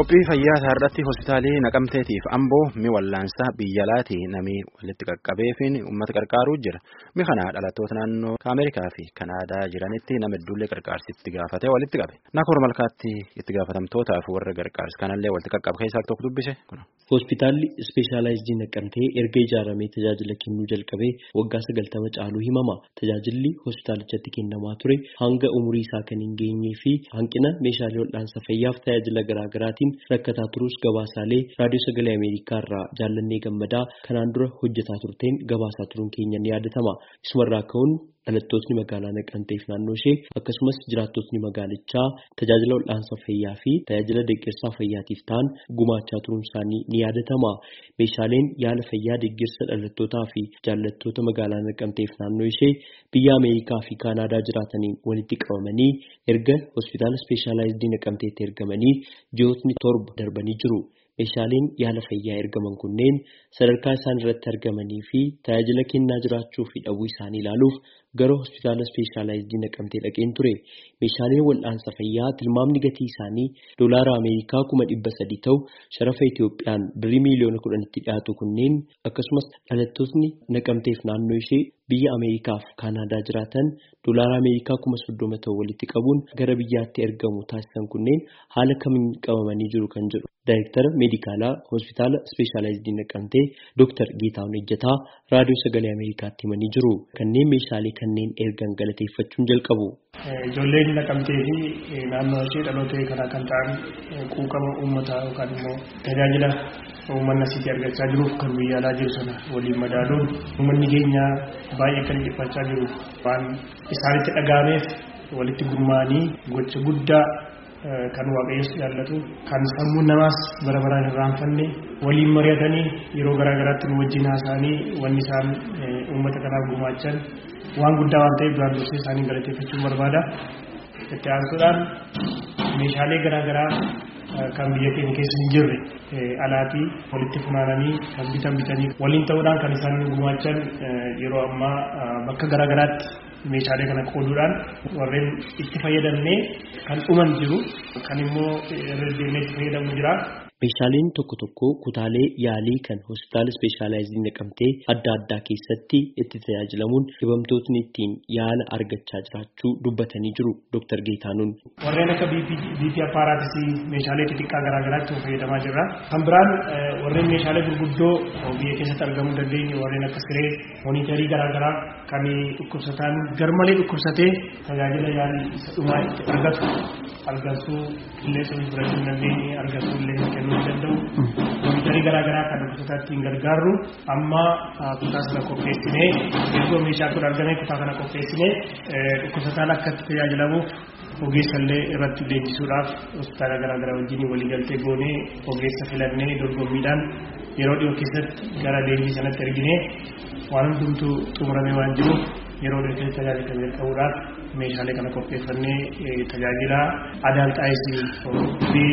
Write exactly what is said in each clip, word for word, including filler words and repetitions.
Qophii fayyaa isaarratti hospitaalii Naqamteetiif Amboo mi wallaansaa biyya laati namni walitti qaqqabeefiin uummata qarqaaruu jira. Mi kana dhalattoota naannoo Ameerikaa fi Kanaadaa jiranitti nama hedduullee qarqaarsitti gaafatee walitti qabe. Nakoor malkaatti itti gaafatamtootaaf warra qarqaarsi kanallee walitti qaqqabe keessaa tokko dubbise. Hospitaalli ispeeshaalaayizii Naqamtee erga ijaaramee tajaajila kennuu jalqabee waggaa sagaltama caaluu himama. Tajaajilli hospitaalichatti kennamaa ture hanga umurii isaa kan hin geenyee fi hanqina meeshaalee wal'aansa fayyaaf tajaajila garaa garaatiin rakkataa turus gabaasaalee raadiyoo sagalee Ameerikaa irraa jaallannee gammadaa kanaan dura hojjetaa turteen gabaasaa turuun keenya ni yaadatama. Isumarraa ka'uun dhalattootni magaalaa Naqamteef naannoo ishee akkasumas jiraattotni magaalichaa tajaajila wal'aansa fayyaa fi tajaajila deeggarsaa fayyaatiif ta'an gumaachaa turuun isaanii ni yaadatama. Meeshaaleen yaala fayyaa deeggarsa dhalattootaa fi jaallattoota magaalaa Naqamteef naannoo ishee biyya Ameerikaa fi Kanaadaa jiraataniin walitti qabamanii erga hospitaala ispeeshaalaayizii Naqamteetti ergamanii ji'ootni torba darbanii jiru. Meeshaaleen yaala fayyaa ergaman kunneen sadarkaa isaan irratti argamanii fi tajaajila kennaa jiraachuu fi dhabuu isaanii ilaaluuf gara hospitaala ispeeshaalaayizii Naqamtee dhaqeen ture. Meeshaaleen wal'aansa fayyaa tilmaamni gatii isaanii doolaara Ameerikaa kuma dhibba sadii ta'u sharafa Itoophiyaan birrii miiliyoona kudhanitti dhiyaatu kunneen akkasumas dhalattootni Naqamteef naannoo ishee biyya Ameerikaa fi Kanaadaa jiraatan doolaara Ameerikaa kuma soddoma ta'u walitti qabuun gara biyyaatti ergamu taasisan kunneen haala kamiin qabamanii jiru kan jedhu Daayireektara meedikaalaa hospitaala ispeeshaalaayizii Naqamtee Dooktar Geetahuun Ejjataa raadiyoo sagalee Ameerikaatti himanii jiru. Kanneen meeshaalee kanneen ergan galateeffachuun jalqabu. Ijoolleen Naqamtee fi naannoo ishee dhalootee kanaa kan ta'an quuqama uummataa yookaan immoo tajaajila uummanni asitti argachaa jiruuf kan biyya alaa jiru sana waliin madaaluun uummanni keenya baay'ee kan dhiphachaa jiru waan isaanitti dhaga'ameef walitti gurmaa'anii gocha guddaa kan waaqayyoos jaallatu kan sammuu namaas bara baraan irraanfanne waliin mari'atanii yeroo garaa garaatti nu wajjin haasa'anii wanni isaan uummata kanaaf gumaachan waan guddaa waan ta'eef duraan dursee isaanii galateeffachuun barbaada. Itti aansuudhaan meeshaalee garaa garaa kan biyya keenya keessa hin jirre alaatii walitti funaananii kan bitan bitanii waliin ta'uudhaan kan isaan gumaachan yeroo ammaa bakka garaa garaatti meeshaalee kana qooduudhaan warreen itti fayyadamnee kan dhuman jiru kan immoo irra deemnee itti fayyadamu jira. Meeshaaleen tokko tokko kutaalee yaalii kan hospitaala ispeeshaalaayizii Naqamtee adda addaa keessatti itti tajaajilamuun dhibamtootni ittiin yaala argachaa jiraachuu dubbatanii jiru Dooktar Geetaahuun. Warreen akka B P appaaraatii meeshaalee xixiqqaa garaa garaatti fayyadamaa jirra. Kan biraan warreen meeshaalee gurguddoo biyya keessatti argamuu dandeenyu warreen akka siree moonitarii garaa garaa kan dhukkubsataan garmalee dhukkubsatee tajaajila yaalii isa dhumaa itti argatu argansuu illee sun fudhachuu hin dandeenye argansuu illee kennuu hin danda'u. Moonitarii garaa garaa kan dhukkubsataatti hin gargaarru amma kutaa sana qopheessinee erga meeshaa kun argame kutaa kana qopheessinee dhukkubsataan akka itti tajaajilamuuf ogeessallee irratti leenjisuudhaaf hospitaala garaa garaa wajjin waliigaltee goonee ogeessa filannee dorgommiidhaan yeroo dhiyoo keessatti gara leenjii sanatti erginee waan hundumtuu xumuramee waan jiruuf yeroo dhiyoo keessatti tajaajila kan jalqabuudhaaf meeshaalee kana qopheeffannee tajaajila adaalxaayisii fi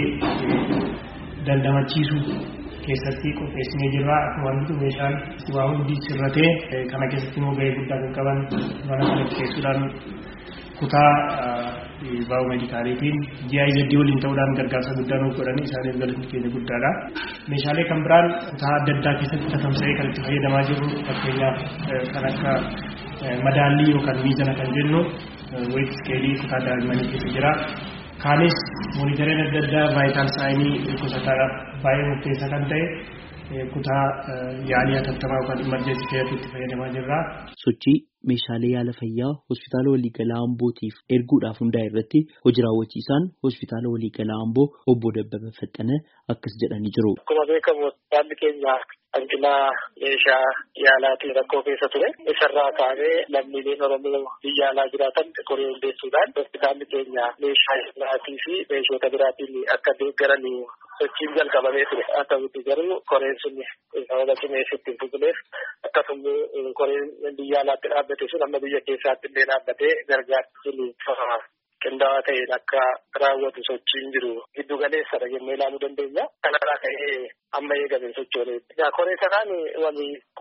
dandamachiisu keessatti qopheessinee jirra. Wanti meeshaan waa hundi sirratee kana keessatti immoo gahee guddaa kan qaban mana kanatti keessuudhaan kutaa baa'oo meedikaaliitiin G I Z waliin ta'uudhaan gargaarsa guddaa nuuf godhanii isaaniif galanni keenya guddaadha. Meeshaalee kan biraan kutaa adda addaa keessatti tatamsa'ee kan itti fayyadamaa jirru fakkeenyaaf kan akka madaallii yookaan miizana kan jennu weight scale kutaa daa'immanii keessa jira. Kaanis moonitareen adda addaa vaayitaal saayinii dhukkubsataadhaaf baay'ee murteessaa kan ta'e kutaa yaalii hatattamaa yookaan imerjensii keessatti itti fayyadamaa jirra. Sochii meeshaalee yaala fayyaa hospitaala waliigalaa Ambootiif erguudhaaf hundaa'e irratti hojii raawwachiisaan hospitaala waliigalaa Amboo obbo Dabbaba Faxxana akkas jedhanii jiru. Akkuma beekamu hospitaalli keenya hanqina meeshaa yaalaatiin rakkoo keessa ture. Isarraa kaanee lammiileen Oromoo biyya alaa jiraatan koree hundeessuudhaan hospitaalli keenya meeshaa yaalaatii fi meeshota biraatiin akka deeggaran sochiin jalqabamee ture. Haa ta'utti garuu koreen sun sababa cimeessitti hin fufneef akkasumas koreen biyya alaatti dhaabbate sun amma biyya keessaatti illee dhaabbatee gargaarsi sun qindaa'aa ta'een akka raawwatu sochiin jiru giddu galeessadha jennee ilaaluu dandeenya. Kanarraa ka'ee amma eegame sochoolee. Koree sanaan wali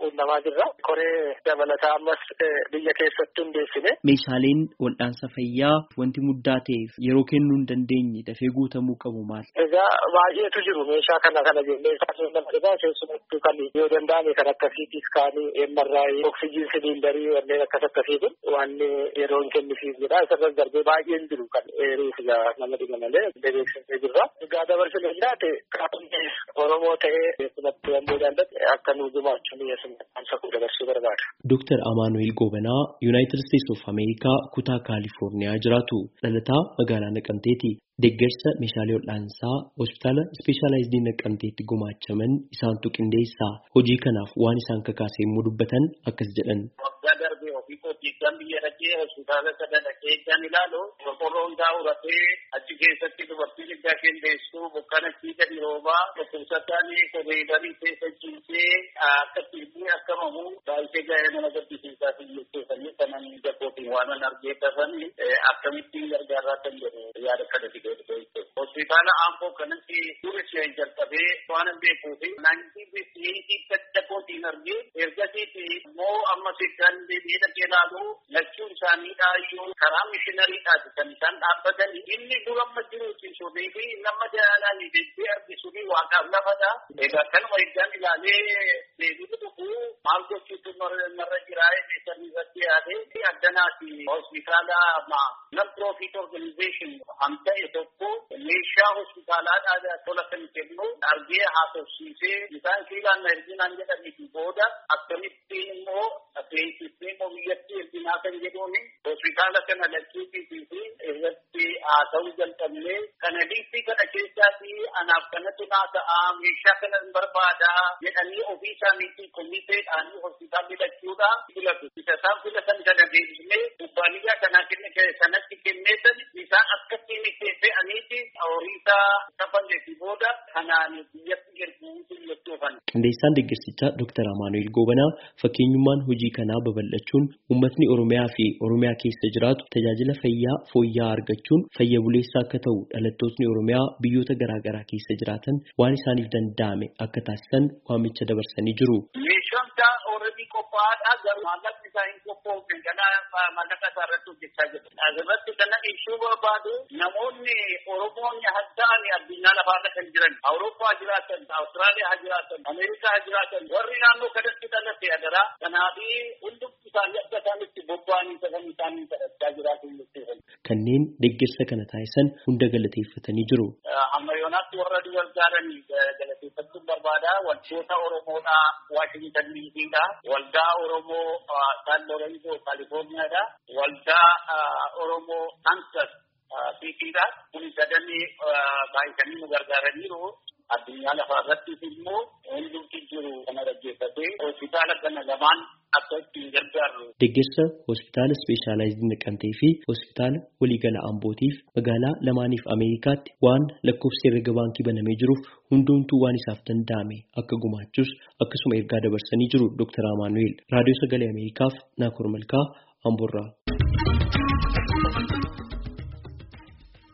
quunnamaa jirra. Koree dabalataa ammas biyya keessatti hundeessine. Meeshaaleen wal'aansa fayyaa wanti muddaa ta'eef yeroo kennuu hin dandeenye dafee guutamuu qabu maal? Egaa baay'eetu jiru meeshaa kana kana jennee isaanii nama dhibaa keessumattuu kan yoo danda'ame kan akka siitii iskaanii, M R I, oksijiin siliindarii wanneen akkas akkasiitu waan yeroo hin kennisiif jedha. Isarras darbee baay'een jiru kan eeruuf nama dhiba malee beeksisee jirra. Egaa dabarsine jiraate qaamni Oromoo ta'ee keessumattuu Amboo jaallate akka nu gumaachuun yeessuun dabarsuu barbaada. Dooktar Amaanu'eel Goobanaa Yuunaayitid Isteetsi of Ameerikaa kutaa Kaalifoorniyaa jiraatu. Dhalataa magaalaa Naqamteeti. Deeggarsa meeshaalee wal'aansaa hospitaala ispeeshaalaayizidii Naqamteetti gumaachaman isaantu qindeessaa. Hojii kanaaf waan isaan kakaasee immoo dubbatan akkas jedhan. Waggaa darbee ofii hojjetan biyya dhaqee hospitaala sana dhaqee kan ilaalu qorqorroon isaa uratee achi keessatti dubartii liggaa qindeessuu bokkaan achii gadi roobaa dhukkubsataan kobeedarii keessa ciisee akka tiifii akka mamu baay'ee gaa'ee nama gaddisiisaa fi jechuufanii kanan jabbootiin waan argee dafanii akkamittiin gargaaraa kan jedhu yaada kadhati. Hospitaala Amboo kanatti dura ishee jalqabee waan beekuu fi naantii biyyattii dadhabootiin argee ergasiitti immoo amma seekaan deebi'ee dhaqee ilaalu lachuun isaaniidhaa iyyuu karaa mishinariidhaati kan isaan dhaabbatan inni dura amma jiru ciisuudhii fi nama jaalaan deebi'ee argisuudhii waaqaaf lafadha. Egaa kanuma eeggaan ilaalee deebi'ee dhufu maal gochuutu narra jiraa'ee keessan irratti yaadee addanaati hospitaala non profit organization hamta'e tokko meeshaa hospitaalaadhaa tola kan kennu argee haasofsiisee isaan kiilaan erginaan jedhaniifi booda akkamittiin immoo beeksisnee immoo biyyatti erginaa kan jedhuun hospitaala kana lakkiitii fi irratti haasa'uu jalqabnee kana liistii kana keessaatti anaaf kanatu naa ta'a meeshaa kana hin barbaada jedhanii ofii isaaniitti komiteedhaan hospitaalli lachuudha filatu. Isa isaan filatan kana deebisnee kubbaaniyyaa kanaa kenne sanatti kenneetan isaan akkasiin keessee aniiti horiisa kafanneefi booda kanaan biyyatti erguutu jechuufan. Qindeessaan deeggarsichaa Dooktar Amaanu'eel Goobanaa fakkeenyummaan hojii kanaa babal'achuun uummatni Oromiyaa fi Oromiyaa keessa jiraatu tajaajila fayyaa fooyya'aa argachuun fayya buleessaa akka ta'u dhalattootni Oromiyaa biyyoota garaa garaa keessa jiraatan waan isaaniif danda'ame akka taasisan waamicha dabarsanii jiru. Meeshaan isaa ooredii qophaa'aadha garuu maallaqni isaa hin qophoofne kanaa maallaqa isaa irratti hojjechaa jiru. Asirratti kana ibsuu barbaadu namoonni Oromoonni hadda'ani addunyaa lafaarra kan jiran Awurooppaa jiraatan, Awustiraaliyaa jiraatan, Ameerikaa jiraatan warri naannoo kanatti dhalate adaraa kanaafi hundumti isaanii akka isaanitti bobba'anii sagan isaanii kadhachaa jiraatan jechuudha. Kanneen deeggarsa kana taasisan hunda galateeffatanii jiru. Amma yoonaatti warra gargaaranii galateeffachuun barbaada. Wantoota Oromoodhaa Waashingtan diisiidha. Waldaa Oromoo San Lorenzo Kaalifoorniyaadha. Waldaa Oromoo Kansas Siitiidha. Kun sadanii baay'atanii nu gargaaraniiru. Addunyaa lafaa irratti immoo hundumti jiru kana dhaggeeffatee hospitaala kana lamaan akka ittiin gargaarru. Deeggarsa hospitaala ispeeshaalaayizidii Naqamtee fi hospitaala waliigala Ambootiif magaalaa lamaaniif Ameerikaatti waan lakkoofsi herrega baankii banamee jiruuf hundumtuu waan isaaf danda'ame akka gumaachus akkasuma ergaa dabarsanii jiru Dooktar Amaanu'eel. Raadiyoo Sagalee Ameerikaaf Naakoor Malkaa Amboorraa.